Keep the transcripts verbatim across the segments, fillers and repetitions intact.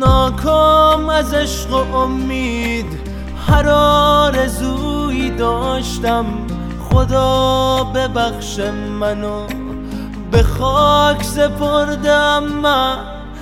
ناکام از عشق و امید هر آرزویی داشتم، خدا ببخش منو به خاک سپردم. من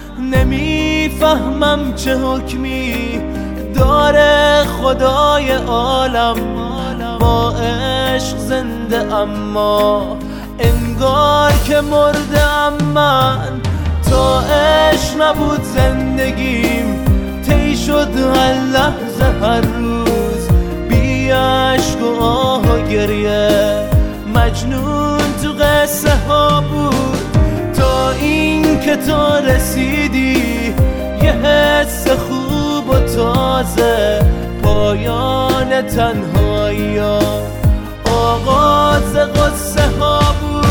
نمیفهمم چه حکمی داره خدای عالم، با عشق زنده اما انگار که مردم. من تا عشق نبود زندگیم طی شد هر لحظه هر روز، بی عشق و آه و گریه مجنون تو قصه ها بود، تا این که تو رسیدی یه حس خوب و تازه، پایان تنهایی ها آغاز قصه ها بود.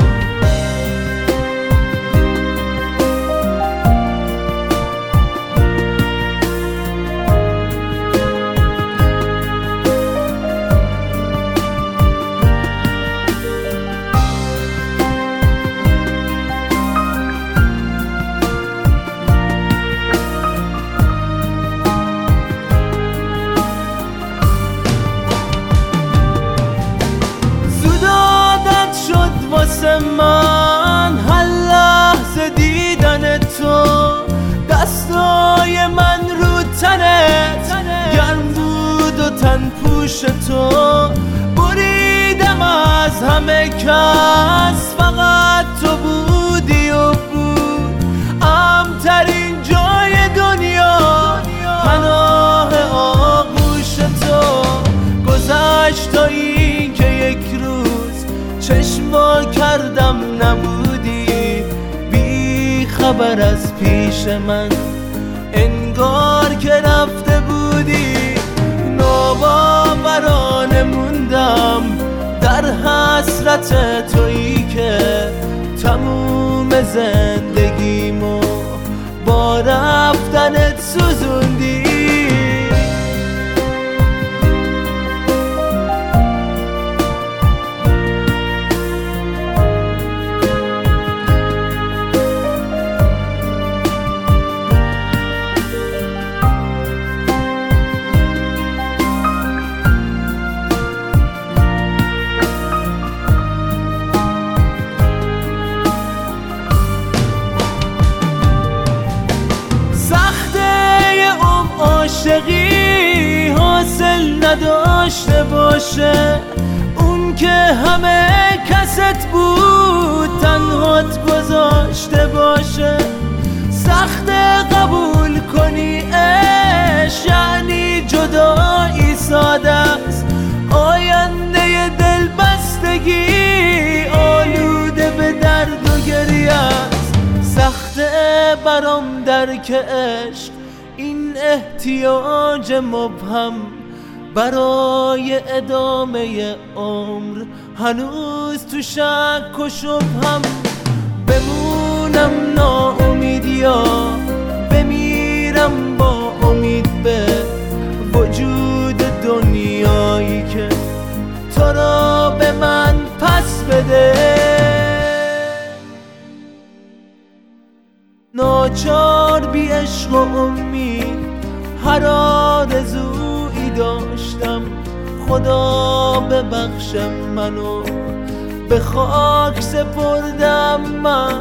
واسه من هر لحظه دیدن تو، دستای من رو تنت گرم بود و تن پوش تو، بریدم از همه کس فقط تو بودی و بود امترین جای دنیا، پناه آغوش تو. گذشت تا این که یک روز چشم وا کردم نبودی، بی خبر از پیش من انگار که رفته بودی. ناباورانه موندم در حسرت تویی که تموم زندگیمو با رفتنت سوزوندی. عاشقی حاصل نداشته باشه، اون که همه کست بود تنهات گذاشته باشه. سخت قبول کنی عشق یعنی جدایی ساده است، آینده دل بستگی آلوده به درد و گریه است. سخت برام درک عشق این احتیاج مبهم برای ادامه عمر، هنوز تو شک و شبهم. بمونم ناامید یا بمیرم با امید به وجود دنیایی که تو را به من پس بده. ناچار بی عشق و امید هر آرزویی داشتم، خدا ببخش منو به خاک سپردم. من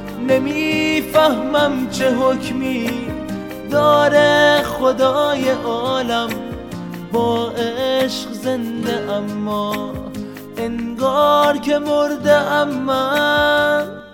نمیفهمم چه حکمی داره خدای عالم، با عشق زنده اما انگار که مرده ام. من